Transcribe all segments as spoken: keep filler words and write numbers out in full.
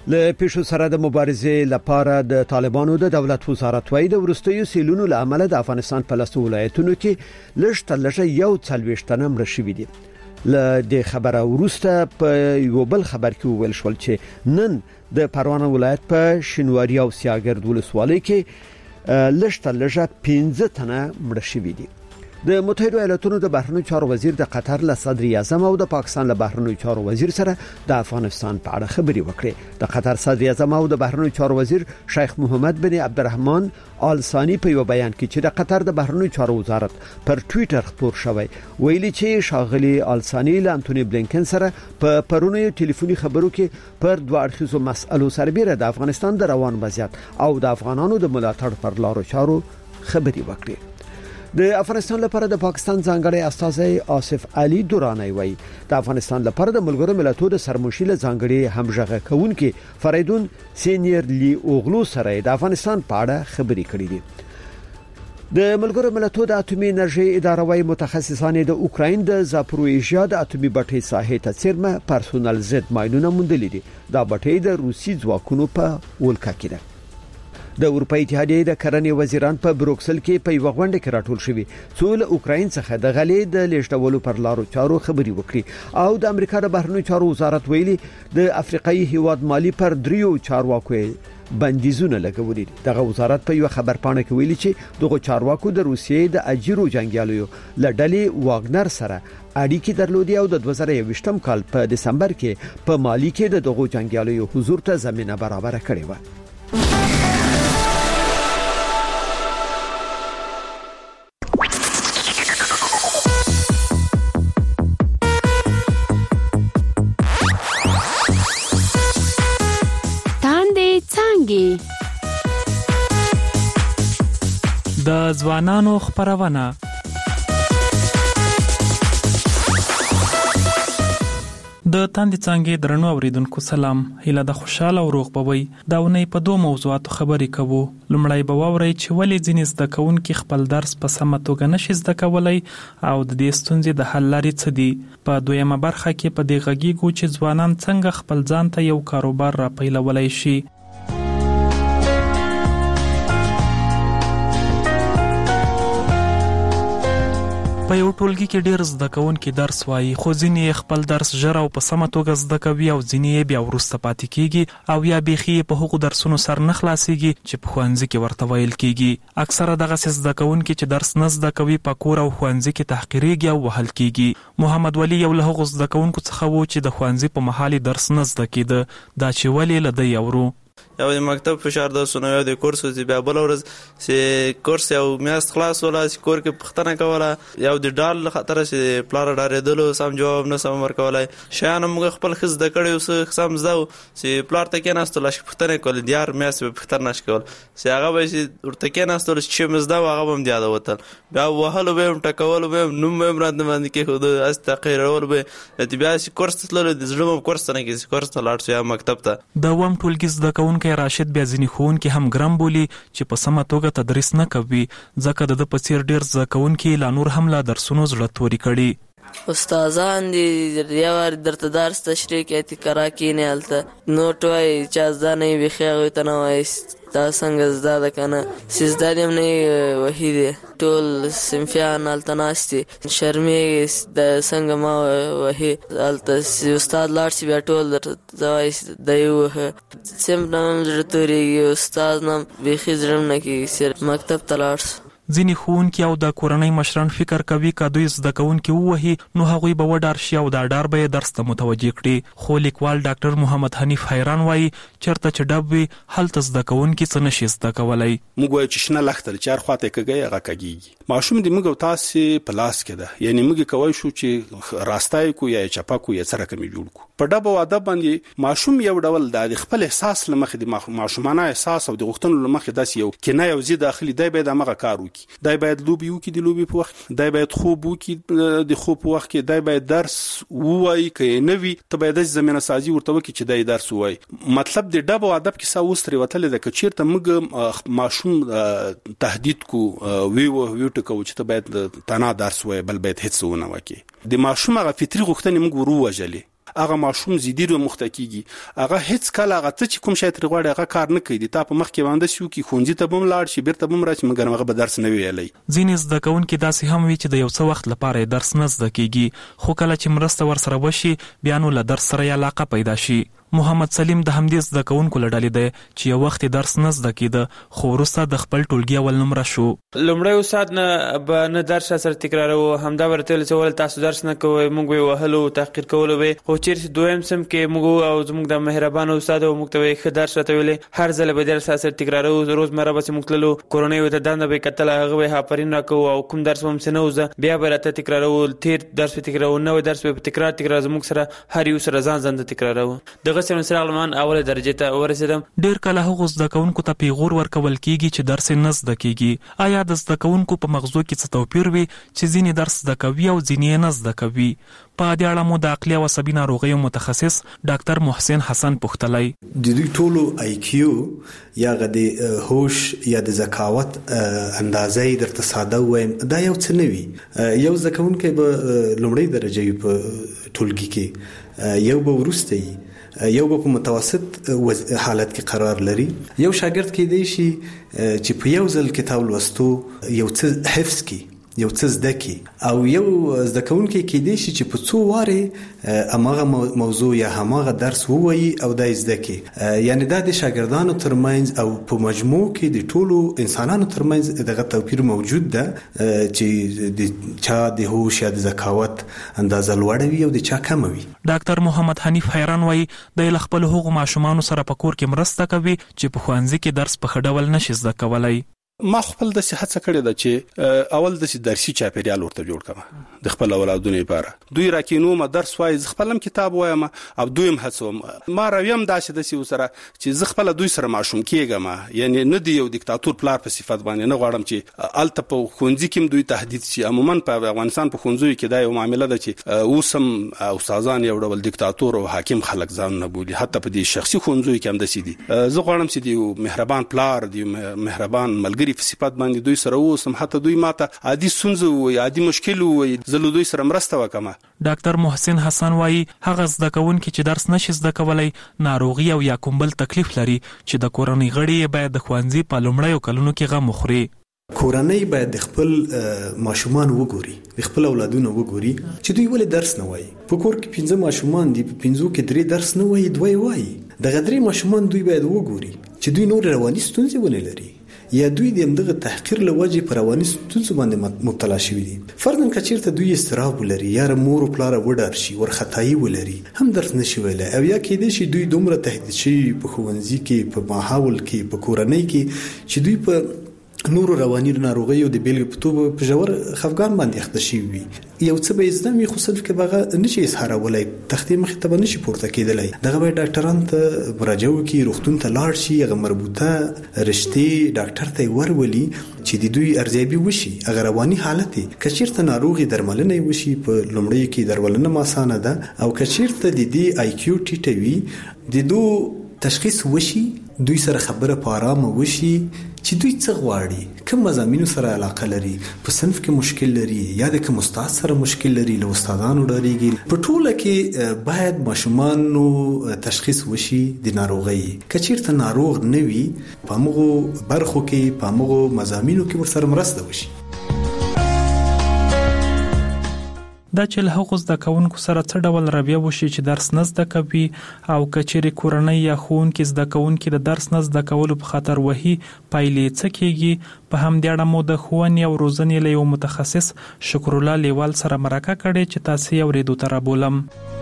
له پیښو سره د مبارزې لپاره د طالبانو د دولت وزارت وايي د ورستیو سیلونو له امله د افغانستان په لسو ولایتونو کې لږ تر لږه یو څلوېښت تنه مړه شوي دي. له دې خبره وروسته په یو بل خبر کې ویل شول چې نن د پروان ولایت په شینواري او سیاګرد ولسوالۍ کې لږ تر لږه پنځه تنه مړه شوي دي. د متحده ایالاتونو د بهرنیو چارو وزیر د قطر له صدر اعظم او د پاکستان له بهرنیو چارو وزیر سره د افغانستان په اړه خبرې وکړې. د قطر صدر اعظم او د بهرنیو چارو وزیر شیخ محمد بن عبدالرحمن آل ثانی په یو بیان کې چې د قطر د بهرنیو چارو وزارت پر ټوئیټر خبر شوی ویلي چې شاغلي آل ثانی له انټونی بلینکن سره په پرونی ټلیفوني خبرو کې پر دوه اړخیزو مسألو سربېره د افغانستان د روان وضعیت او د افغانانو د ملاتړ پر لارو چارو خبرې وکړې. د افغانستان لپاره د پاکستان ځانګړی استازی آصف علي دورانی وایي د افغانستان لپاره د ملګرو ملتونو د سرمشیل ځانګړي همغږي کوونکي فریدون سینیر لی اوغلو سره د افغانستان په اړه خبرې کړې دي. د ملګرو ملتونو د اټومي انرژي اداره وايي متخصصان د اوکراین د زاپروژیا د اټومي بټۍ ساحې ته څیرمه پرسونل زد ماینونه موندلې دي. دا بټۍ د روسي ځواکونو په ولکه کې ده. د اروپای اتحادیې د کرنې وزیران په بروکسل کې په یو غونډه کې راټول شوي څو له اوکراین څخه د غلې د لیږدولو پر لارو چارو خبرې وکړي او د امریکا د بهرنیو چارو وزارت ویلي د افریقایي هیواد مالی پر دریو چارواکو بندیزونه لګولي. دغه وزارت په یو خبر پاڼه کې ویلي چې دغه چارواکو د روسیې د اجیرو جنگیالیو لړډلې واګنر سره اړیکې درلودي او د دوه زره یوویشتم کال په دسمبر کې په مالی کې د دغه جنگیالیو حضور ته زمينه برابر کړې و. د ځوانانو خبرونه د تاندې څنګه درنو اوریدونکو سلام. هیله د خوشاله او روغ بوي دا ونې په دوه موضوعاتو خبرې کوو. لومړی به واورئ چې ولې ځینې زده کوونکي خپل درس په سمه توګه نشي زده کولی او د دې ستونزې د حل لارې څه دي. په دویمه برخه کې په دې غږیږو چې ځوانان څنګه خپل ځان ته یو کاروبار را پیلولی شي. په یو ټولګي کې ډېر زده کوونکي درس وایي خو ځینې خپل درس ژر او په سمه توګه زده کوي او ځینې بیا وروسته پاتې کیږي او یا بیخي په هغو درسونو سر نه خلاصيږي چې په ښوونځي کې ورته ویل کیږي. اکثره دغه زده کوونکي چې درس نه زده کوي په کور او ښوونځي کې تحقیریږي او وهل کیږي. محمد ولی یو له هغو زده کوونکو څخه و چې د ښوونځي په مهال درس نه زده کیده. دا چې ولې له دی اورو یو د مکتب فشار درسونه یو د کورس چې بیا بل ورځ چې کورس یو میاشت خلاص ولا چې کور کې پښتنه کوله یو د ډال خطر چې پلار ډارېدلو سم جواب نه سم ورکولای شان موږ خپل خز د کړي اوس سم زو چې پلار ته کې ناستل شي پښتنه کول دیار میاشت په پښتنه نش کول چې هغه به چې ورته کې ناستل چې مزدا هغه هم دیاده وته بیا وهلو به ټکول به نو مې مراد باندې کې خود استقرار به چې بیا چې کورس تلل د زړه کورس نه کې کورس ته لاړ شي مکتب ته د وم ټولګي زده کوونکي راشد بیا ځینې ښوونکي هم ګرم بولي چې په سمه توګه تدریس نه کوي ځکه د ده په څیر ډېر زده کوونکي لا نور هم له درسونو زړه توري کړي. استادان دي یو وار درته درس تشریح کوي تکرا کینې هلته نوټ وایي چې زده نه وي بیخي هغوی ته نه وایي دا څنګه زده ده که نه چې زده دې هم نه وي وهي دی ټول صنفیان هلته ناست دي شرمېږي د څنګه ما وهي هلته چې استاد لاړ شي بیا ټول درته وایي دی ووهه صنف نه هم زړه تورېږي استاد نه هم بیخي زړه هم نه کېږي چې مکتب ته لاړ شو. ځینې ښوونکي او د کورنۍ مشران فکر کوي که دوی زده کوونکي ووهي نو هغوی به وډار شي او دا ډار به یې درس ته متوجه کړي. خو لیکوال ډاکټر محمد حنیف حیران وایي چېرته چې ډب وي هلته زده کوونکي څه نشي زده کولی. موږ وایو چې شنه لښته چې هر خواته یې کږی هغه کږېږي. ماشوم د موږ او تاسې په لاس کې ده یعنې موږ کولی شو چې راسته یې کړو یا یې چپه کړو یا څه رقم یې جوړ کړو. په ډب او ادب باندې ماشوم یو ډول د خپل احساس له مخې د ماشومانه احساس او د غوښتنو له مخې داسې یو کنایه او ضد داخلي دی باید همغه کار وکړي دی باید لوبي وکړي د لوبي په وخت دی باید خوب وکړي د خوب په وخت کې دی باید درس ووایي که یې نه وي ته باید داسې زمینه سازي ورته وکړي چې دی درس ووایي. مطلب د ډب او ادب کیسه اوس ترې وتلې ده که چېرته موږ ماشوم تهدید کو ویوه ویوټکوو چې ته باید تنها درس ووایي بل باید هېڅ ونه وکړي د ماشوم هغه فطري غوښتنې موږ ور ووژلې هغه ماشوم زیدي رو مخته کیږي هغه هیڅ کله هغه ته چې کوم شی تر غواړي هغه کار نه کوي تا په مخ کې باندې شو کې خونځي ته بم لاړ شي بیرته بم راشي مګر هغه به درس نه ویلي. ځینې زده کوونکي داسې هم وي چې د یو څه وخت لپاره درس نه زده کیږي خو کله چې مرسته ورسره وشي بیا نو له درس سره علاقه پیدا شي. محمد سلیم د همدې زده کوونکو له ډلې دی چې یو وخت درس نه زده کېده خو وروسته د خپل ټولګي اول نمره شو. لومړی استاد نه به نه درس سره تکرارو همدا ورته چې ول تاسو درس نه کوئ موږ به وهلو تحقیر کولو به خو چیرې دویم سم کې موږ او زموږ د مهربان استاد او موږ ته ښه درس راته ویلې هر ځل به درس سره تکرارو روزمره به موږ تللو کورونی و ته دنده به کتل هغه به هاپرین راکو او کوم درس هم سنه وزه بیا به راته تکرارو تیر درس تکرارو نو درس به تکرار تکرار زموږ سره هر یو سره ځان ځان تکرارو دغه څنګه سره اوله درجه ته ورسېدم. ډیر کله هغه زده کوونکو ته پیغور ورکول کیږي چې درس نه زده کیږي. آیا د زده کوونکو په مغزو کې څه توپیر وي چې ځینې درس زده کوي او ځینې نه زده کوي؟ په دې اړه مو د عقلي او عصبي ناروغیو متخصص ډاکټر محسن حسن پوښتلی. د دوی ټولو آی کیو یا د هوش یا د ذکاوت اندازې درته ساده وایم دا یو څه نه وي. یو زده کوونکی به لومړی درجه وي په ټولګي کې یو به وروسته یو په متوسط حالت کې قرار لري. یو شاګرد کې دی شي چې په یو ځل کتاب لوستو یو څه حفظ کی یو څه زده کی او یو زده کوونکی کې دی شي چې په څو واره اماغه موضوع یا هماغه درس ووایي او دا زده کی. یعنی دا د شاګردانو ترمنځ او په مجموع کې د ټولو انسانانو ترمنځ دغه توپیر موجود ده چې د چا د هوش یا د ذکاوت اندازه لوړه وي او د چا کم وي. ډاکټر محمد حنیف حیران وایي د خپل هغو ماشومانو سره په کور کې مرسته کوي چې په ښوونځي کې درس په ښه ډول نشي زده کولی. ما خپل د هڅه کړې ده چې اول د درسي چاپیریال ورته جوړ کړم د خپل اولادونو لپاره دوی راکینو ما درس وای خپلم کتاب وایم او دویم هڅوم ما راویم داسې د سی سره چې خپل دوی سره ماشوم کېږم یعنی نه دی یو دیکتاتور پلار په صفت باندې نه غواړم چې الته په خونځي کې دوی تهدید شي. عموما په افغانستان په خونځو کې دا یو معاملې ده چې اوسم استادان یو ډول دیکتاتور او حاکم خلک ځان نه بولي حتی په دې شخصي خونځو کې هم د سي دي. زه غواړم چې دی مهربان پلار دی مهربان ملګری په صفات باندې دوی سره اوسم حتی دوی ماته عادي سنځو وي عادي مشکل وي زلو دوی سره مرسته وکم. ډاکټر محسن حسن وایي هغه زده کوونکي چې درس نشي زده کولای ناروغي او یا کوم بل تکلیف لري چې د کورنۍ غړي باید د ښوونځي په لومړیو کلونو کې غم وخوري. کورنۍ باید د خپل ماشومان وګوري د خپل اولادونو وګوري چې دوی ولې درس نه وایي. په کور کې پنځه ماشومان دي په پنځو کې درې درس نه وایي دوی وایي دغه درې ماشومان دوی باید وګوري چې دوی نور رواني ستونزې ولې لري یا دوی د همدغه تحقیر لوجه پر رواني ستونزو باندې مبتلا شوي دي. فرضاً که چیرته دوی استراب ولري یا مور او پلار وډار شي ورختایي ولري هم درس نشي ویلای او یا کېدای شي دوی دومره تهدید شي په ښوونځي کې په ماحول کې په کورنۍ کې چې دوی په نورو رواني ناروغیو د بیلګې په توګه په ژور خفګان باندې اخته شوي وي. یو څه به زده وي خو صرف کې به نشي اظهارولای تختې مخې ته به نشي پورته کېدلی دغه به ډاکټران ته مراجعه وکړي روغتون ته لاړ شي هغه مربوطه رشتې ډاکټر ته ورولي چې د دوی ارزیابي وشي هغه رواني حالت که چیرته ناروغي درملنه وشي په لومړیو کې درملنه ماسانه ده او که چیرته د دې آی کیو ټیټه وي د دو تشخیص وشي دوی سره خبره په آرامه وشي چې دوی څه غواړي کوم مضامینو سره علاقه لري په صنف کې مشکل لري یا د کوم استاد سره مشکل لري له استادانو ډاریږي په ټوله کې باید ماشومانو تشخیص وشي د ناروغي که چیرته ناروغ نه وي په موږ برخو کې په موږ مضامینو کې ورسره مرسته وشي. دا چې له هغو زده کوونکو سره څه ډول رویه وشي چې درس نه زده کوي او که چیرې کورنۍ یا ښوونکي زده کوونکي د درس نه زده کولو په خاطر وهي پایلې څه کیږي. په همدې اړه مو د ښوونې او روزنې له یو متخصص شکرالله لیوال سره مرکه کړې چې تاسو یې اورېدو ته رابولم.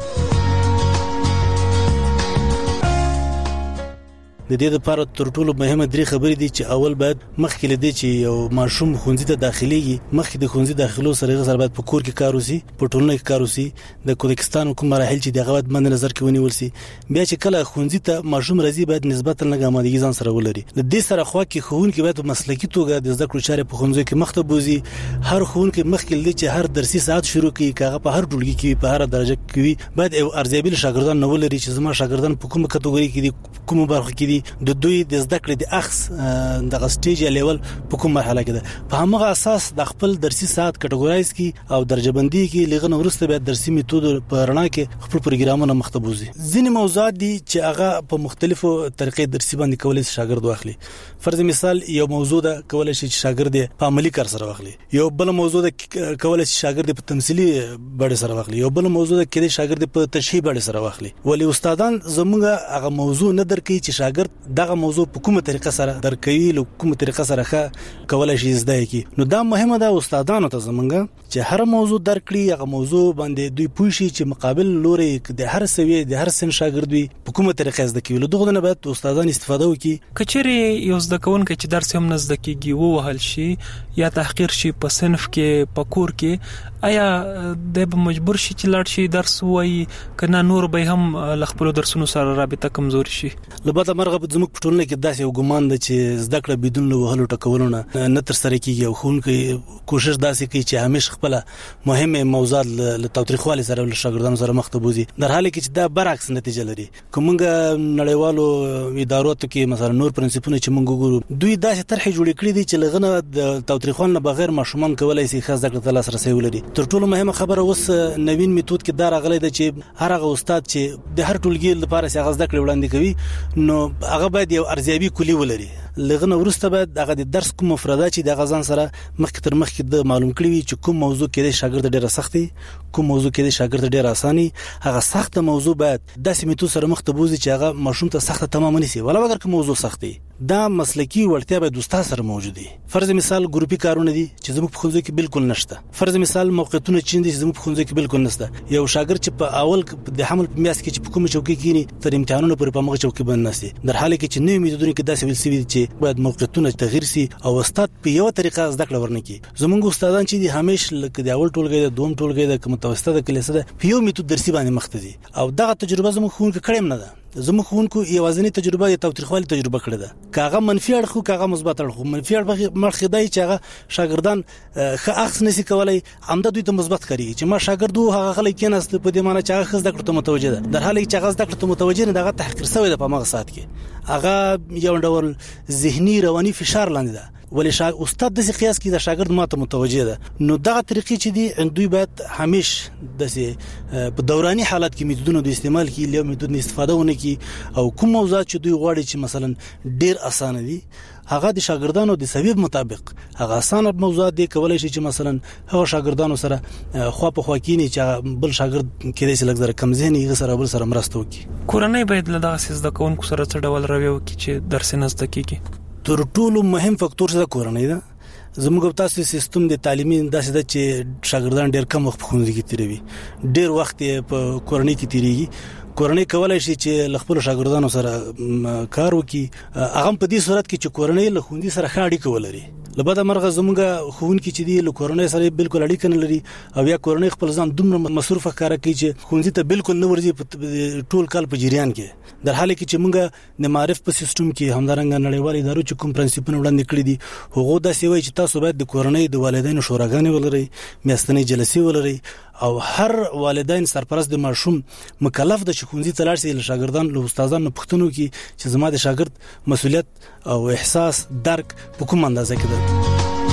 د دې لپاره تر ټولو مهمه درې خبرې دي چې اول باید مخکې لدی چې یو ماشوم ښوونځي ته داخليږي مخکې د ښوونځي داخلو سره غوښتل باید په کور کې کار وسی په ټولنه کې کار وسی د کوزاکستان کوم مراحل چې دغه باید باندې نظر کې ونیول سي بیا چې کله ښوونځي ته ماشوم راځي باید نسبتا لږه آمادګي ځان سره ولري. د دې سره خو کې ښوونکي باید مسلکي توګه د زده کړو چارې په ښوونځي کې مخته بوزي. هر ښوونکي مخکې لدی چې هر درسي ساعت شروع کړي کاغه په هر ټولګي کې په هر درجه کې باید ارزیابي شاګردان نه ولري چې زما شاګردان په کومه کټګوري کې دي کومه برخه کې دي دي د دوی د زده کړې د اخص د سټیج لیول په کوم مرحله کې ده په همغه اساس د خپل درسي ساعت کټګورایز کی او درجه بندي کې لغه ورسته به درسي میتود په رڼا کې خپل پروګرامونه مختبوزي ځینې موضوعات دي چې هغه په مختلفو طریقې درسي باندې کولای شي شاګرد واخلي فرض مثال یو موضوع ده کولای شي چې شاګرد په عملی کار سره واخلي یو بل موضوع ده کولای شي شاګرد په تمثيلي بڼه سره واخلي یو بل موضوع ده کې شاګرد په تشریح بڼه سره واخلي ولی استادان زموږه هغه موضوع نه درکې چې شاګرد دغه موضوع په کومه طریقه سره درکوي له کومه طریقه سره کولای شي زده کی نو دا مهمه ده استادانو ته زمونږه چې هر موضوع درکړي هغه موضوع باندې دوی پوښي چې مقابل لوري د هر سوي د هر سن شاګرد وي په کومه طریقه زده کوي له دغه نه بعد استادان استفاده وکړي کچېری یو زده کوونکی چې درس هم نه زده کیږي وو وهل شي یا تحقیر شي په صنف کې په کور کې آیا د به مجبور شي چې لاړ شي درس وایي کنه نور به هم لخپل درسونو سره رابطه کمزوري شي لبته مرغه زموږ په ټولنه کې داسې یو ګمان ده چې زده کړه بدون له وهلو ټکولونه نه تر سره کیږي او خونکې کوشش داسې کوي چې همیشه خپل مهمه موضوعات له تاوتریخوالي سره له شاګردانو سره مخ ته بوزي در حاله کې چې دا برعکس نتیجه لري کومګه نړیوالو ادارو ته کې مثلا نور پرنسپونه چې موږ ګورو دوی داسې طرح جوړ کړی دي چې لغنه د تاوتریخوالي بغیر ماشومان کولای شي خاص زده کړه تر سره وي تر ټولو مهمه خبره اوس نوین میتود کې دا راغلی دی چې هر هغه استاد چې د هر ټولګي لپاره څنګه زده کړې وړاندې کوي نو هغه باید یو ارزیابي کلی ولري لغنه ورسته باید هغه د درس کوم مفردات چې د غزان سره مخکې تر مخکې د معلوم کړی وي چې کوم موضوع کې د شاګرد ډیره سختي کوم موضوع کې د شاګرد ډیره اساني هغه سخته موضوع باید داسې میتود سره مخ ته بوزي چې هغه ماشوم ته سخته تمام نشي ولا اگر کوم موضوع سختي دا مسلکی وړتیا به د استاد سره موجود دي فرض مثال ګروپي کارونه دي چې زموږ په خونځو کې بالکل نشته فرض مثال موقعیتونه چې دي زموږ په خونځو کې بالکل نشته یو شاګرد چې په اول د حمل په میاس کې چې په کوم چوکۍ کې تر امتحانونو پورې په مغه چوکۍ باندې نشي در حاله کې چې نوې میتودونه کې داسې ویل سوي چې باید موقعیتونه تغیر سي او استاد په یو طریقه زده کړه ورنکي زموږ استادان چې دي همیشه لکه د اول ټولګي د دوم ټولګي د متوسطه د کلیسه ده په یو میتود درسي باندې مخ ته دي او دغه تجربه زموږ خون کې کړم نه ده زموږ خونکو یوازینی تجربه د تاوتریخوالي تجربه کړې ده کاغه منفي اړخ کاغه مثبت اړخ منفي اړخ مرخدای چې هغه شاګردان ښه اخص نشي کولای همدا دوی ته مثبت کوي چې ما شاګردو هغه غلي کېناست په دې معنی چې هغه خزده کړته متوجه ده در حاله چې هغه زده کړته متوجه نه دغه تحقیر شوی ده په مغه سات کې هغه یو ډول ذهني رواني فشار لاندې ده ولې شاګ استاد د قیاس کې د شاګرد ماته متوجه ده نو دغه طریقې چې دي دوی باید همیشه د په دوراني حالت کې میتودونو د استعمال کې له میتود استفاده ونه کی او کوم موضوعات چې دوی غواړي چې مثلا ډیر اسانه دي هغه د شاګردانو د سویب مطابق هغه اسانه موضوعات دي کولای شي چې مثلا هغه شاګردانو سره خو په خوا کې نه چې بل شاګرد کې د سلګ کم ذهني غسر بل سره مرسته وکي کورنۍ باید له دغه سیس د کوونکو سره څه ډول رویه وکړي چې درس نه زده کیږي تر ټولو مهم فاکتور څه کورنۍ ده زموږ تاسو سیستم د تعلیمي داسې د چې شاګردان ډېر کم وخت په ښوونځي کې تیروي ډېر وخت په کورنۍ کې تیریږي کورنۍ کولای شي چې خپل شاګردانو سره کار وکړي هغه په دې صورت کې چې کورنۍ له ښوونځي سره ښه اړیکه ولري لبدا مرغه زموږه ښوونکي چې دی له کورنۍ سره بالکل اړیکه نه لري او یا کورنۍ خپل ځان دومره مصروفه کار کوي چې ښوونځي ته بالکل نه ورځي ټول کال په جریان کې در حاله کې چې موږ د معرف په سیستم کې همدارنګ نړیوال ادارو چې کوم پرنسپونه وړاندې کړی دي هغه د سیوي چې تاسو باید د کورنۍ د والدینو شوراګانې ولري میاشتنۍ جلسې ولري او هر والدین سرپرست د ماشوم مکلف د ښوونځي ته لاړ شي له شاګردان له استادانو پوښتنه کوي چې زما د شاګرد مسولیت او احساس درک په کوم اندازه کې ده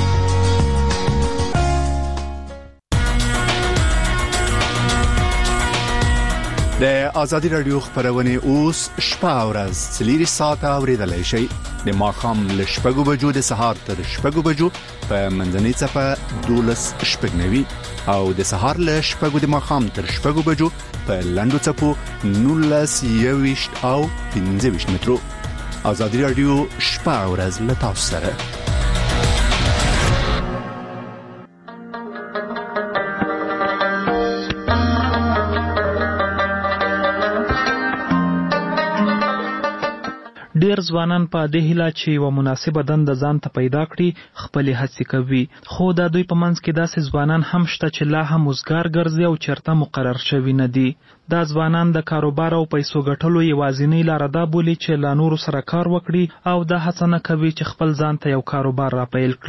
د آزادی رادیو خبرونه اوس شپه او ورځ څلور ساعته اوریدلای شئ د ماښام له شپږو بجو د سهار تر شپږو بجو په منځنۍ صفه دولس شپږنوي او د سهار له شپږو د ماښام تر شپږو بجو په لنډو صفو نولس یويشت او پنځه ویشت مترو آزادی رادیو شپه او ورځ له تاسو سره ډیر ځوانان په دې هیله چې یو مناسبه دنده ځان ته پیدا کړي خپل هڅې کوي خو دا دوی په منځ کې داسې ځوانان هم شته چې لا هم وزګار ګرځي او چرته مقرر شوي نه دي دا ځوانان د کاروبار او پیسو ګټلو یوازینی لار ده بولي چې لا نور سره کار وکړي او دا هڅه نه کوي چې خپل ځان ته یو کاروبار را پیل کړي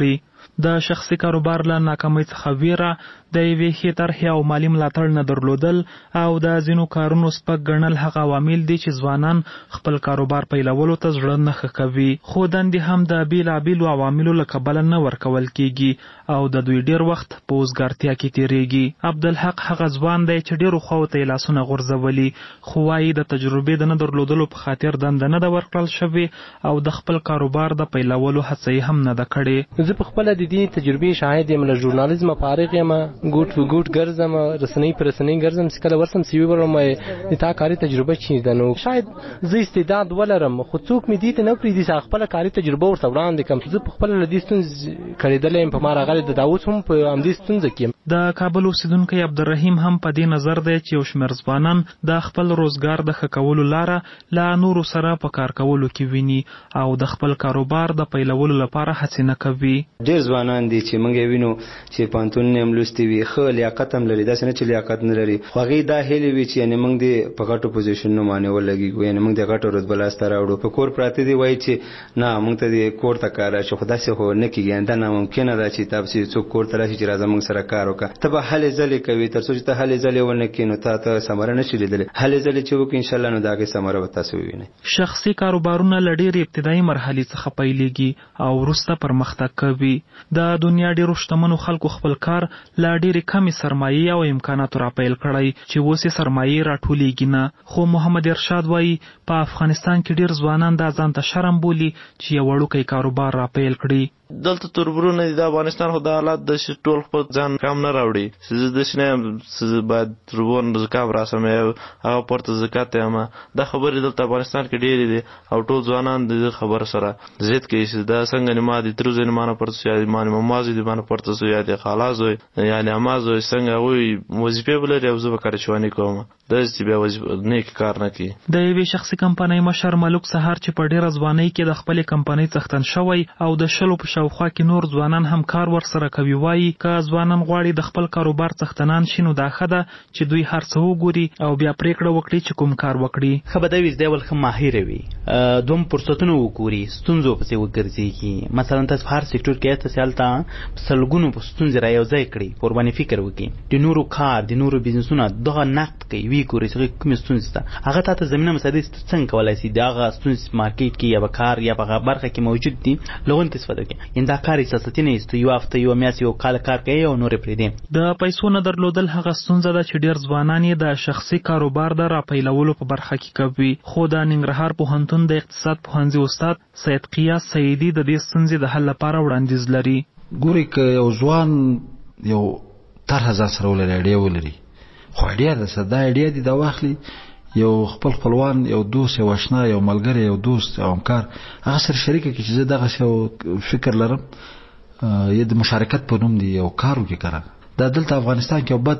د شخصي کاروبار له ناکامۍ څخه ویره، د یوې ښې طرحې او مالي ملاتړ نه درلودل او د ځینو کارونو سپک ګڼل هغه عوامل دي چې ځوانان خپل کاروبار پیلولو ته زړه نه ښه کوي. خو دندې هم د بېلابېلو عواملو له کبله نه ورکول کیږي او د دوی ډیر وخت په وزګارتیا کې تیریږي. عبدالحق هغه ځوان دی چې ډیرو خواو ته یې لاسونه غورځولي، خو وایي د تجربې د نه درلودلو په خاطر دنده نه ده ورکړل شوې او د خپل کاروبار د پیلولو هڅه یې هم نه ده کړې. زه په خپله د دې تجربې شاهد یم، له ژورنالیزمه فارغ یم، ګوټ په ګوټ ګرځم، رسنۍ په رسنۍ ګرځم، چې کله ورسم سی وي ورم د تا کاري تجربه چی ده. نو شاید زه استعداد ولرم خو څوک مې دې ته نه پرېږدي چې خپله کاري تجربه ورته وړاندې کړم. زه په خپله له دې ستونزې کړېدلی یم، په ما راغلی د دا اوس هم په همدې ستونزه کې یم. د کابل اوسیدونکی عبدالرحیم هم په دې نظر دی چې یو شمېر ځوانان د خپل روزګار د ښه کولو لاره له نورو سره په کار کولو کې ویني او د خپل کاروبار د پیلولو لپاره هڅې نه کوي. ډېر ځوانان دي چې موږ یې وینو چې پوهنتونونه یې هم لوستي وي، ښه لیاقت هم لري، داسې نه چې لیاقت نه لري، خو هغې دا هیلې وي چې یعنې موږ دې په غټو پوزیشنونو باندې ولګېږو، یعنې موږ دې غټو رتبه لاسته راوړو. په کور پراته دي وایي چې نه موږ ته دې کور ته کار راشي، خو داسې خو نه کېږي، دا ناممکنه ده چې تا پسې څوک کور ته راشي چې راځه موږ سره کار وکړه. ته به هلې ځلې کوي، تر څو چې ته هلې ځلې ونه کړې نو تا ته ثمره نه شي لیدلی. هلې ځلې چې وکړې انشاءالله نو د هغې ثمره به تاسو ووینئ. شخصي کاروبارونه له ډېرې ابتدایي مرحلې څخه پیلېږي او وروسته پرمختګ کوي. د دنیا ډېرو شتمنو خلکو خپل کار له ډېرې کمې سرمایې او امکاناتو راپیل کړی چې اوس یې سرمایې راټولېږي نه. خو محمد ارشاد وایي په افغانستان کې ډېر ځوانان دا ځان ته شرم بولي چې یو وړوکی کاروبار راپیل کړي. دلته تربرونه دي د افغانستان، خو د حالات د ټول خپل ځان کم نه راوړي. زه داسې نه یم چې باید تربون زکام راسم هغه پورته زکات یم. دا خبرې دلته افغانستان کې ډېرې دي او ټول ځوانان د دې خبرو سره ضد کوي چې دا څنګه نه ما دي تر زه نه مانه پورته شو، یا مانه مازی دي مانه پورته شو، یا دې خلاص وي، یعنې امازو څنګه هغوی وظیفې بلري او زه به کارچواني کوم. داسې بیا وظیفه نیک کار نه کوي. د یوې شخصي کمپنۍ مشر ملک سهار چې په ډېره ځوانۍ کې د خپلې کمپنۍ څښتن شوی او د شلو په شاوخوا کې نور ځوانان هم کار ورسره کوي، وایي که ځوانان غواړي د خپل کاروبار څښتنان شي نو دا ښه ده چې دوی هر څه وګوري او بیا پریکړه وکړي چې کوم کار وکړي. ښه به دا وي زده ول ښه ماهر وي، دوم فرصتونه وګوري، ستونزو پسې وګرځېږي. مثلا تاسو په هر سکتور کې تاسو هلته سلګونو په ستونزې را یو ځای کړي، په ورباندې فکر وکړي، د نورو کار د نورو بزنسونه دغه نقد کوي، وی ګوري چې کومې ستونزې شته، هغه تا ته زمینه مساعدې څنګه کولی شي د هغه ستونزې مارکیټ کې یا به کار یا به برخه کې موجود دي لغون کې استفاده کوي. یعنې دا کار احساساتي نه ایستو، یو هفته یو میاشت یو کال کار کوي او نورې پرېږدي. د پیسو نه درلودل هغه ستونزه ده چې ډېر ځوانان یې د شخصي کاروبار د راپیلولو په برخه کې کوي. خو د ننګرهار پوهنتون د اقتصاد پوهنځي استاد سید قیاس سیدي د دې ستونزې د حل لپاره وړاندیز لري. ګورئ که یو ځوان یو طرحه ځان سره ولري، ایډیا ولري، خو ایډیا ده دا ایډیا دي دا واخلي یو خپل خپلوان، یو دوست، یو آشنا، یو ملګری، یو دوست، یو همکار هغه سره شریک کړي چې زه دغسې یو فکر لرم، یا د مشارکت په نوم دی یو کار وکړي. کنه دا دلته افغانستان کې یو بد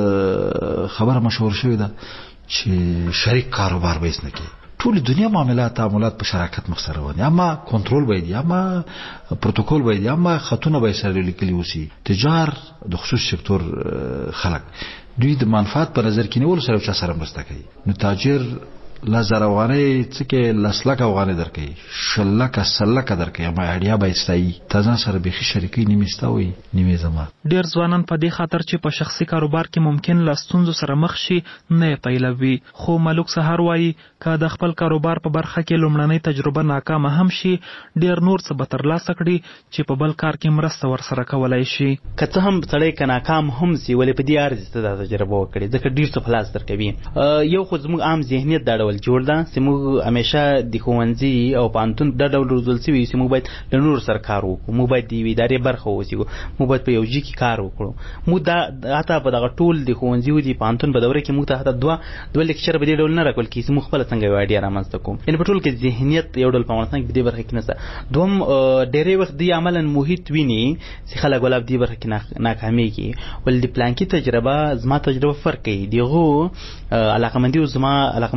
خبره مشهور شوې ده چې شریک کاروبار به هېڅ نه کوي. ټول دنیا معاملات تعاملات په شراکت مخ سره روان، اما کنټرول باید، اما پروتوکول باید، اما خطونه باید سره لیکلي اوسي. تجار د خصوصي سکتور خلک دوی د منفعت په نظر کې نیولو سره چا سره مرسته کوي. نو تاجر لزر افغانۍ څه کې لس لک افغانۍ درکوي، شل لکه سل لکه درکوي، اما ایډیا باید ستایي. تا ځان سره بیخي شریکۍ نیمې ستا وي نیمې زما. ډېر ځوانان په دې خاطر چې په شخصي کاروبار کې ممکن له ستونزو سره مخ شي نه یې پیلوي. خو ملک سهار وایي که د خپل کاروبار په برخه کې لومړنۍ تجربه ناکامه هم شي، ډېر نور څه به ترلاسه کړي چې په بل کار کې مرسته ورسره کولی شي. که څه هم سړی که ناکام هم سي ولې په دې ارزي ته دا تجربه وکړي، ځکه ډېر څه په لاس درکوي. یو خو زموږ عام ذهنیت دا ډول جوړ ده چې موږ همیشه د ښوونځي او پوهنتون دا ډول روزل شوي چې موږ باید له نورو سره کار وکړو، موږ باید د یوې ادارې برخه واوسو، موږ باید په یو ځای کې کار وکړو. موږ دا حتی په دغه ټول د ښوونځي او د پوهنتون په دوره کې موږ ته حتی دوه دوه لیکچر په دې ډول نه راکول کېږي چې موږ خپله څنګه یو ایډیا رامنځته کوو. یعنې په ټول کې ذهنیت یو ډول په افغانستان کې په دې برخه کې نشته. دوهم ډېری وخت دوی عملا محیط ویني چې خلک ولا په دې برخه کې ناکامېږي، ولې د پلانکي تجربه زما تجربه فرق کوي، د هغو علاقمندي او زما علاقمندي فرق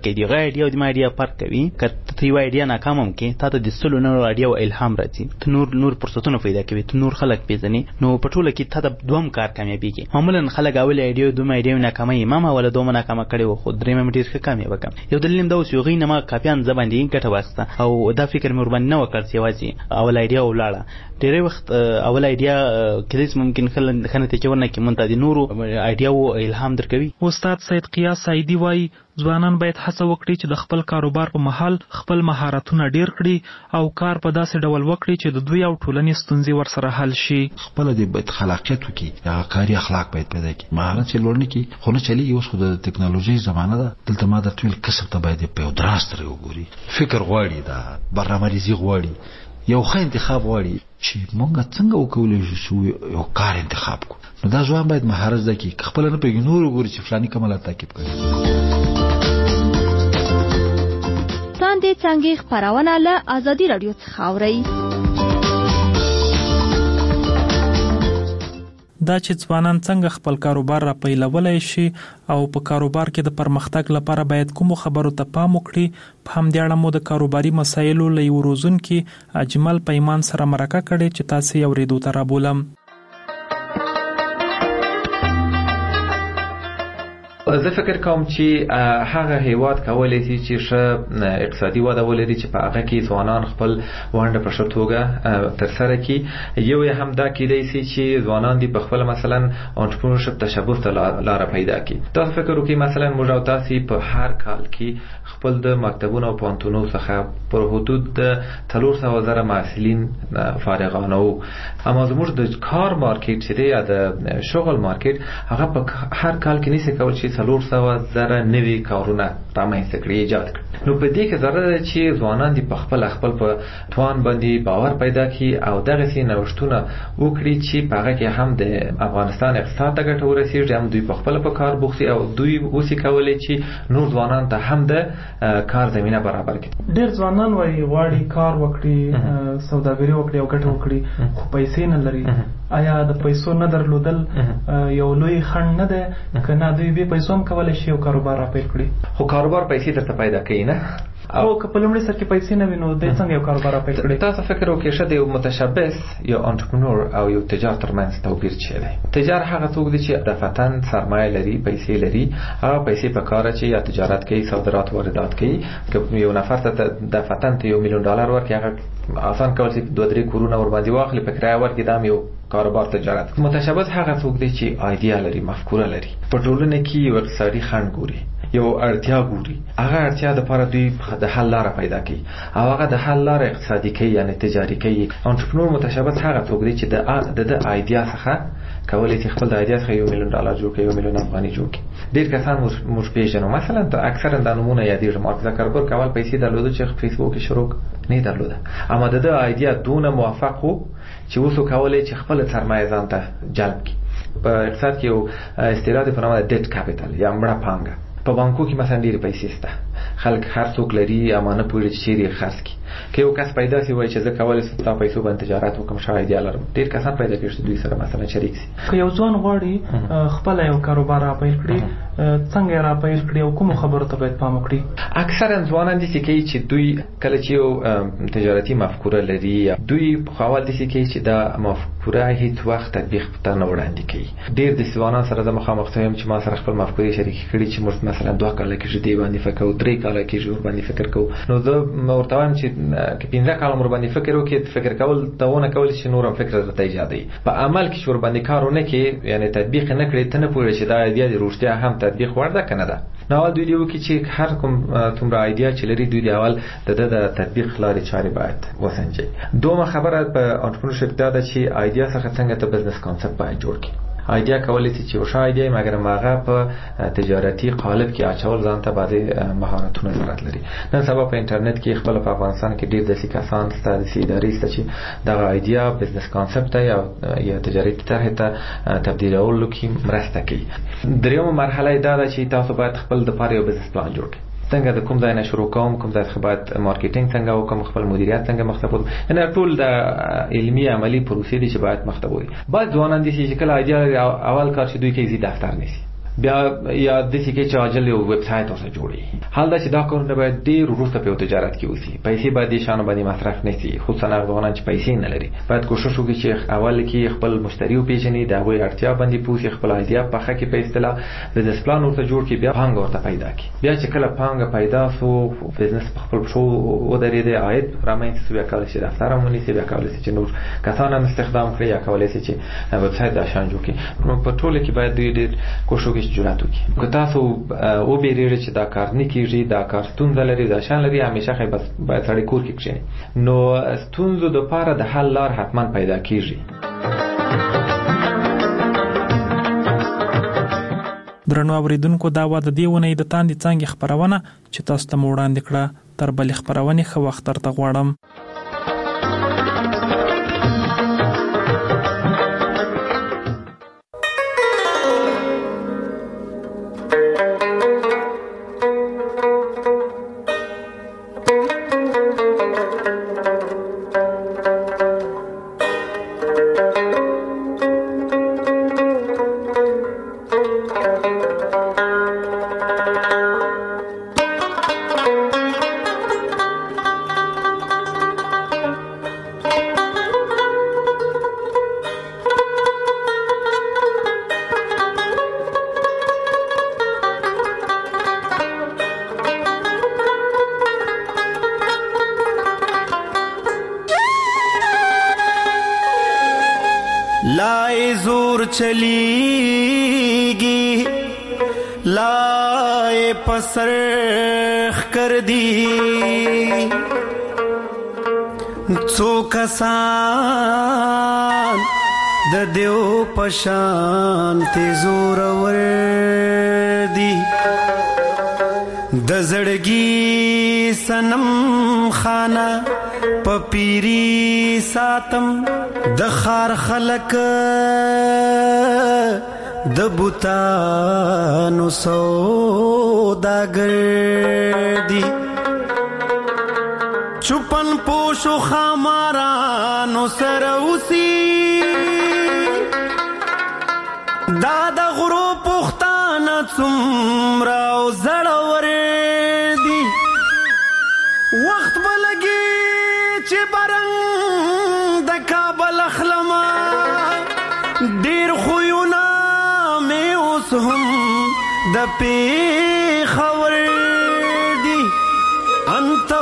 ورکړي دی غي ایډیا او د ما ایډیا فرق کوي کته تی وای ایډیا ناکام هم کې تا ته د سلو نور ایډیا او الهام راځي ته نور نور فرصتونه پیدا کوي ته نور خلک پیژنې نو په ټوله کې ته د دوم کار کامیابیږي معمولا خلک اول ایډیا دوم ایډیا ناکامه امام ولا دوم ناکامه کړي و خو درې مې ډیر ښه کامیاب کړم یو دلیل دا اوس یو غي نه ما کاپیان زباندې ګټه واسطه او دا فکر مې ورباندې نه وکړ چې واځي اول ایډیا ولاړه ډېر وخت اول ایډیا کله ممکن خلک خنته چورنه کې مونته دي نورو ایډیا او الهام درکوي. استاد سید قیاس سعیدی وایي ځوانان باید هڅه وکړي چې د خپل کاروبار په مهال خپل مهارتونه ډیر کړي او کار په داسې ډول وکړي چې د دوی او ټولنې ستونزې ورسره حل شي. خپل د باید خلاقیت وکړي یا کاري اخلاق باید پیدا کړي مهارت چې لوړ نه کړي خو نه چلیږي. اوس خو د ټکنالوژي زمانه ده دلته ما د ټول کسب ته باید په دراست لري وګوري فکر غواړي دا برنامه‌ریزي غواړي یو ښه انتخاب غواړي چې مونږ څنګه وکولای شو یو کار انتخاب کو. نو دا ځوان باید مهارت زده کړي خپل نه پیګ نور وګوري چې فلاني کمال تعقیب کړي. څنګه څنګه خبرونه له ازادي رادیو څخه اوري دا چې ځوانان څنګه خپل کاروبار را پیلولای شي او په کاروبار کې د پرمختګ لپاره باید کوم خبرو ته پام وکړي. په همدې اړه مو د کاروباري مسایلو له یو روزونکي اجمل پیمان سره مرکه کړې چې تاسو یې اورېدو ته رابولم. زه فکر کوم چې هغه هیواد کولای شي چې ښه اقتصادي وده ولري چې په هغه کې ځوانان خپل ونډه په ښه توګه ترسره کړي. یو یې هم دا کېدای شي چې ځوانان دي په خپل مثلا انټرپرنورشپ تشبث ته لاره پیدا کړي. تاسو فکر وکړئ مثلا موږ او تاسو په هر کال کې خپل د مکتبونو او پوهنتونونو څخه پر حدود د څلور سوه زره محصلین فارغانه وو. اما زموږ د کار مارکیټ چې دی یا د شغل مارکیټ هغه په هر کال کې نشي کولای چې څلور سوه زره نوي کارونه رامنځته کړي ایجاد کړي. نو په دې کې ضرورت ده چې ځوانان دي په خپل خپل په توان باندې باور پیدا کړي او دغه سي نوښتونه وکړي چې په هغه کې هم د افغانستان اقتصاد ته ګټه ورسیږي هم دوی په خپل په کار بوختي او دوی اوسې کولای چې نور ځوانان ته هم د کار زمينه برابر کړي. ډېر ځوانان وايي غواړي کار وکړي سوداګري وکړي او ګټه وکړي خو پیسې نه لري. آیا د پیسو نه درلودل یو لوی خنډ نه ده کنه دوی به پیسو هم کولای شي او کاروبار را پیل کړي؟ خو کاروبار پیسې درته پیدا کوي نه او که په لومړي سر کې پیسې نه وینو د څنګه یو کاروبار را پیل کړي؟ تاسو فکر وکړئ چې یو متشبث یو انټرپرنور او یو تجار ترمنځ توپیر چی دی؟ تجار هغه څوک دی چې دفتن سرمایه لري پیسې لري هغه پیسې په کار چې یا تجارت کوي صادرات واردات کوي. که یو نفر ته دفتن ته یو میلیون ډالر ورکړي هغه آسان کول چې دوه درې کورونه ور باندې واخلي په کرایه ورکړي دا یو کاروبار تجارت. متشبث هغه څوک دی چې ایډیا لري مفکوره لري په ټولنه کې یو اقتصادي خنډ ګوري یو اړتیا ګوري هغه اړتیا د لپاره دوی د حل لاره پیدا کوي او هغه د حل لاره اقتصادي کوي یعنی تجاري کوي. انټرپرنور متشبث هغه څوک دی چې د د ایډیا څخه کولای شي خپل د ایډیا څخه یو میلیون ډالر جوړ کړي یو میلیون افغاني جوړ کړي. ډیر کسان موږ پیژنو مثلا ته اکثرا د نمونه یادېږي مارک زکربرګ کول پیسې درلوده چې فیسبوک شروع نه درلوده اما د د ایډیا دونه موافق وو چې وسو کولای چې خپل سرمایه ځان ته جلب کړي. په اقتصاد کې یو استیراد په نامه ډیټ کاپیټل یا مړه پانګه په بانکو کې مثلا ډېر پیسې شته خلک هر څوک لري اما نه پوهېږي چې چیرې خرڅ کړي. که یو کس پیدا شي وایي چې زه کولی شم ستا پیسو باندې تجارت وکړم شاید یا لرم ډېر کسان پیدا کړي چې دوی سره مثلا شریک شي. که یو ځوان غواړي خپل یو کاروبار را پیل کړي څنګه را پیل کړي او کوم خبرو ته باید پام وکړي؟ اکثرا ځوانان دي چې کوي چې دوی کله چې یو تجارتي مفکوره لري دوی په خپل دي چې کوي چې دا مفکوره هیڅ وخت تطبیق ته نه وړاندې کوي. ډېر د ځوانان سره د مخامخ شوم چې ما سره خپل مفکورې شریک کړي چې موږ مثلا دوه کاله کې دې باندې فکر او درې کاله کې جوړ باندې فکر کوو. نو زه ورته وایم چې کې پنځه کاله مر باندې فکر وکړي فکر کول داونه کول چې نورم فکر درته ایجادي په عمل کې شور باندې کارونه کې یعنی تطبیق نه کړي ته نه پوهې چې دا ایډیا د روشتیا هم تطبیق ورده کنه ده. نو اول دوی دیو کې چې هر کوم تومره ایډیا چې لري دوی دی اول د د تطبیق لارې چارې باید وسنجي. دومره خبره په انټرپرنورشپ دا ده چې ایډیا څخه څنګه ته بزنس کانسپټ باید جوړ کړي. ایډیا کولای شي چې وشا ایډیا مګر ماغه په تجارتي قالب کې اچول ځان ته باندې مهارتونه ضرورت لري. نن سبا په انټرنیټ کې خپل په افغانستان کې ډېر د کسان ستاسو ادارې ست چې دا ایډیا بزنس کانسپټ یا یا تجارتي طرح ته تبدیلولو کې مرسته کوي. دریمه مرحله دا ده چې تاسو باید خپل د پاره یو بزنس پلان جوړ کړئ. څنګه د کوم ځای نه شروع کوم کوم ځای خبرت مارکیټینګ څنګه وکم خپل مدیریت څنګه مختبو نه ټول د علمي عملی پروسې دي چې باید مختبو وي. بعد ځوانان دي چې کله ایډیا اول کار چې دوی کې زی دفتر نشي بیا یا د سکه چې اجل یو ویب سټ اوسه جوړي. حال دا چې دا کارونه باید ډیر وروسته په تجارت کې وسی، پیسې باید شانو باندې مصرف نشي، خو صنعتګران چې پیسې نه لري باید کوشش وکړي چې اول کې خپل مشتری او پیژني، دا غوي اړتیا باندې پوښي، خپل ایډیا په حق کې په اصطلاح بزنس پلان ورته جوړ کړي، بیا پانګه ورته پیدا کړي. بیا چې کله پانګه پیدا سو بزنس په خپل شو او درې د عاید رامنځته بیا کولای شي دفتر مونږ نسی، بیا کولای شي چې نور کسان هم استخدام کړي، یا کولای شي چې ویب سټ دا شان جوړ کړي. نو په ټوله کې باید ډېر کوشش وکړي چې جوړات وکړي. که تاسو او بیریږي چې دا کار نه کیږي، دا کار ستونزه لري، دا شان لري، همیشه خې بس باید سړی کور کې کښیني. نو ستونزو د پاره د حل لار حتما پیدا کیږي. درنو اوریدونکو، دا و د دې ونې د تاندې څنګه خبرونه چې تاسو ته وړاندې کړه. تر بل خبرونه خو وخت تر ته غواړم. لائے زور چلیگی لائے پسرخ کر دی څو کسان د دیو پشان ته زور ور دی د زړګي سنم خانه پپیری ساتم د خار خلق د بوتانو سوداګر دی چوپن پوشو خامارانو سره اوسي دا د غرو پختانه څومره او زړور دی وخت بلګي چې برنګ د کابل اخلما ډیر خوونه مې اوس هم د پیښور دی انت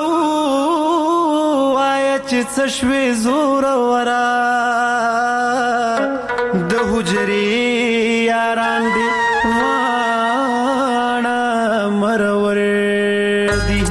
وای چې څه شوي زور ورا د حجرې یاران دی واڼه مرور دی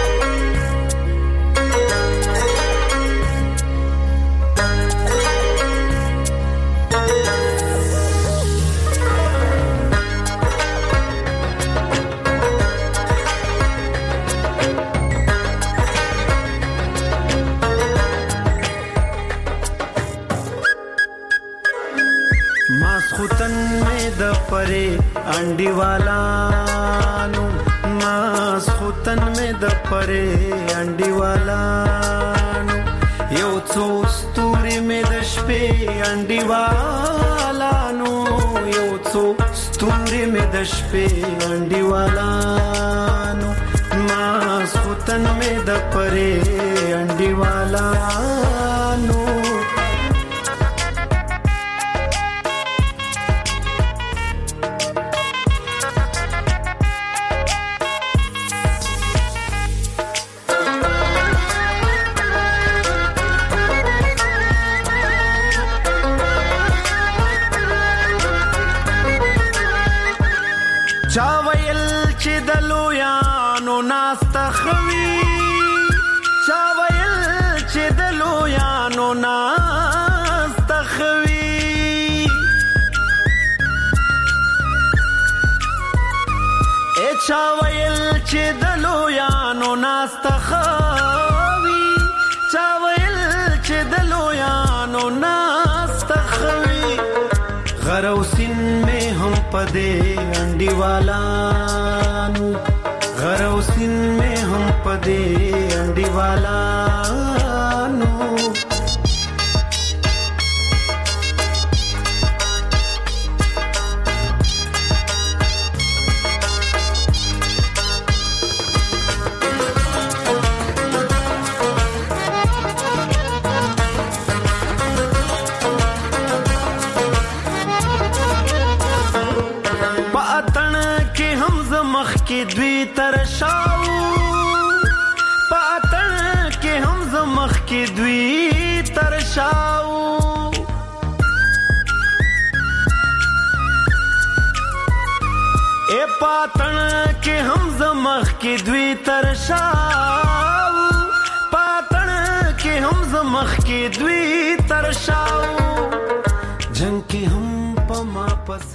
پرے انڈی والانو ماس خوتن میں د پرے انڈی والانو یو څو ستوري میں د شپې انڈی والانو یو څو ستوري میں د شپې انڈی والانو ماس خوتن میں د پرے انڈی والانو چاویل چې دلو یانو ناستخوي چاویل چې دلو یانو ناستخوي اے چاویل چې دلو یانو ناستخوي چاویل چې دلو یانو ناستخوي غروسین میں ہم پدے انڈی والانو غروسین میں ہم پدے انڈی والانو کې دوی ترشاو پاتن کې هم زمخ کې دوی ترشاو اے پاتن کې هم زمخ کې دوی ترشاو پاتن کې هم زمخ کې دوی ترشاو جنگ کې هم پما پس